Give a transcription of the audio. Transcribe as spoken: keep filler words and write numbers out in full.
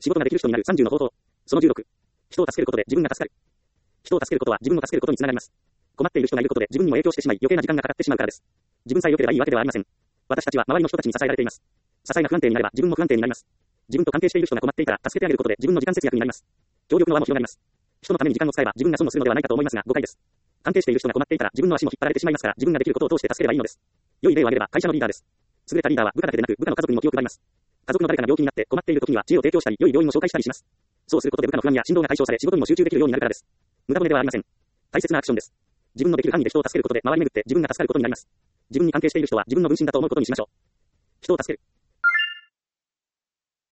仕事ができる人になるさんじゅうの方法。そのじゅうろく。人を助けることで自分が助かる。人を助けることは自分を助けることにつながります。困っている人がいることで自分にも影響してしまい余計な時間がかかってしまうからです。自分さえ良ければいいわけではありません。私たちは周りの人たちに支えられています。支えが不安定になれば自分も不安定になります。自分と関係している人が困っていたら助けてあげることで自分の時間節約になります。協力の輪も広がります。人のために時間を使えば自分が損をするのではないかと思いますが誤解です。関係している人が困っていたら自分の足も引っ張られてしまいますから自分ができることを通して助ければいいのです。良い例を挙げれば会社のリーダーです。優れたリーダーは部下だけでなく部下の家族にも気を配ります。家族の誰かが病気になって困っている時には知恵を提供したり良い病院を紹介したりします。そうすることで部下の不安や振動が解消され仕事にも集中できるようになるからです。無駄骨ではありません。大切なアクションです。自分のできる範囲で人を助けることで回り巡って自分が助かることになります。自分に関係している人は自分の分身だと思うことにしましょう。人を助ける。